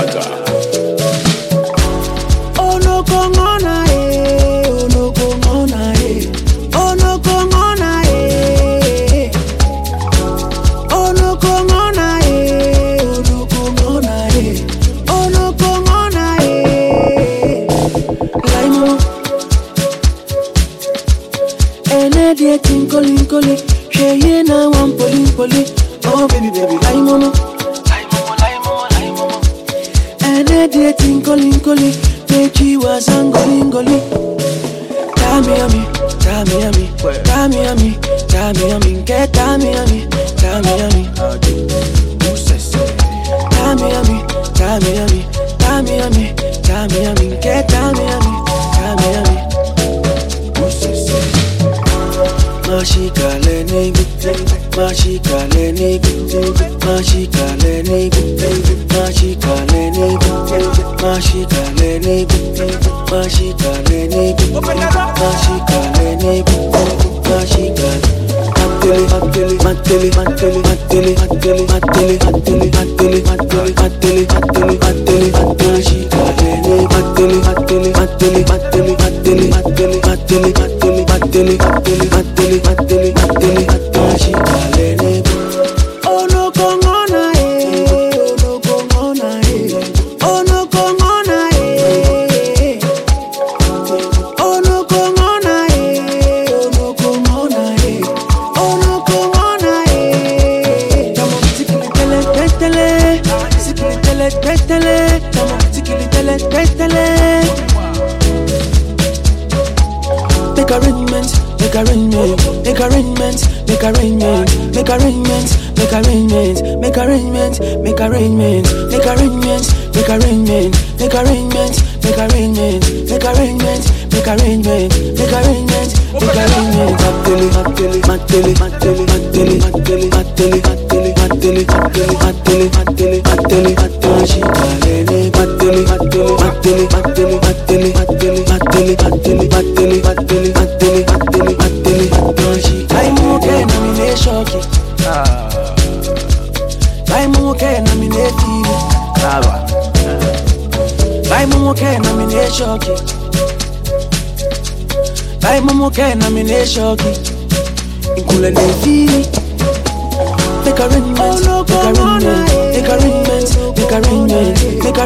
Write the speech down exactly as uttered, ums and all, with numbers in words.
Gaga. Oh no kongona eh, oh no kongona eh, oh no kongona eh, oh no kongona eh, oh no kongona eh, oh no kongona eh. Laimo, ene die tinkoli tinkoli, sheye na wan poli poli. Oh baby baby, laimo mo, laimo laimo laimo mo. Ene die tinkoli tinkoli. Mechi was angolingoli. Tami ami, tami ami, tami ami, tami ami, get tami ami, tami ami. Tami ami, tami ami, tami ami, tami ami, get tami ami, tami ami. Mashika lenigu, mashika lenigu, mashika lenigu, mashika lenigu, mashika lenigu, mashika lenigu, mashika lenigu, mashika. Matele, matele, matele, matele, matele, matele, matele, matele, matele, matele, matele, matele, mashika lenigu, matele, matele, matele, matele, matele, matele, matele, matele, matele, matele, matele, matele, matele, mashika lenigu. Oh no kongona eh, oh no kongona eh, oh no kongona eh, oh no kongona eh, oh no kongona eh, oh no kongona eh. Tamo sikili tele tele, sikili tele tele, tamo sikili tele tele. Make arrangements, make arrangements, make arrangements, make arrangements, make arrangements, make arrangements, make arrangements, make arrangements, make arrangements, make arrangements, make arrangements, make arrangements, make arrangements, make arrangements, make arrangements, make arrangements. Matele, matele, matele, matele, matele, matele, matele, matele, matele, matele, matele, matele, matele, shikalene. Matele, matele, matele, matele, matele, matele, matele, matele, matele, matele, matele, matele, matele, matele, shikalene. I'm okay, na mine shoki. I'm okay, na mine feel. I'm okay, na mine shoki. I'm okay, na mine shoki. Inkule ne feel. Make arrangements, make arrangements, make arrangements, make arrangements, make